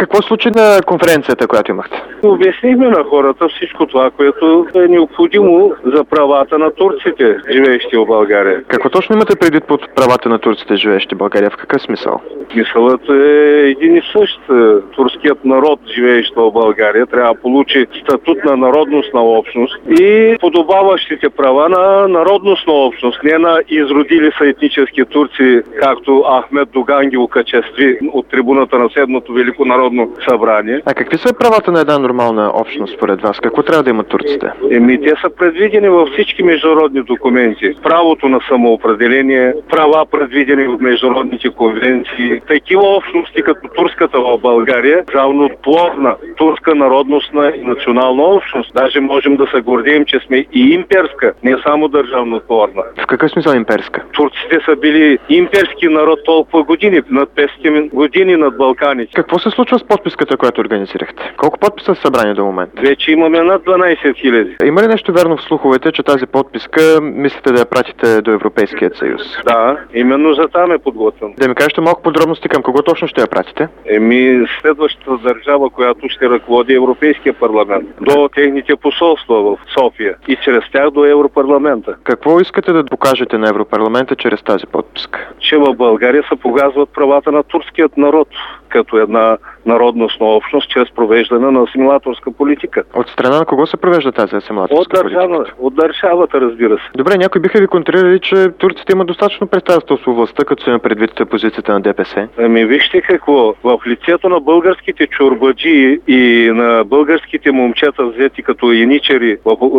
Какво случи на конференцията, която имахте? Обяснихме на хората всичко това, което е необходимо за правата на турците, живеещи в България. Какво точно имате предвид под правата на турците, живеещи в България? В какъв смисъл? Смисълът е един и същ. Турският народ, живеещ в България, трябва да получи статут на народностна общност и подобаващите права на народностна общност, не на изродили са етнически турци, както Ахмед Доган ги окачестви от трибуната на Седмото Велико народно събрание. А какви са правата на една нормална общност според вас? Какво трябва да имат турците? Те са предвидени във всички международни документи. Правото на самоопределение, права предвидени в международните конвенции. Такива общности като турската в България, равноплодна турска народностна и национална общност. Даже можем да се гордеем, че сме и имперска, не само държавноплодна. В какъв смисъл имперска? Турците са били имперски народ толкова години, над 500 години над Балканите. Какво се случва с подписката, която организирахте? Колко подписа са събрани до момента? Вече имаме над 12 000. Има ли нещо вярно в слуховете, че тази подписка мислите да я пратите до Европейския съюз? Да, именно за там е подготвен. Да ми кажете малко подробности към кого точно ще я пратите? Следващата държава, която ще ръководи Европейския парламент. До техните посолства в София и чрез тях до Европарламента. Какво искате да покажете на Европарламента чрез тази подписка? Че в България се погазват правата на турският народ като една народностна общност, чрез провеждане на асимилаторска политика. От страна на кого се провежда тази асимилаторска политика? От държавата, разбира се. Добре, някои биха ви контрирали, че турците имат достатъчно представителство в властта, като се има предвид позицията на ДПС. Вижте какво. В лицето на българските чорбаджии и на българските момчета, взети като еничери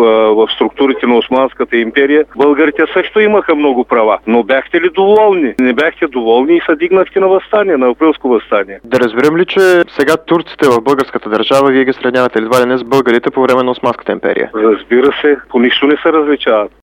в структурите на Османската империя, българите също имаха много права. Но бяхте ли доволни? Не бяхте доволни и се дигнахте на въстание, на априлско въстание. Да разберем ли, че сега турците в българската държава, вие ги сравнявате едва ли не с българите по време на Османската империя? Разбира се, по нищо не се различават.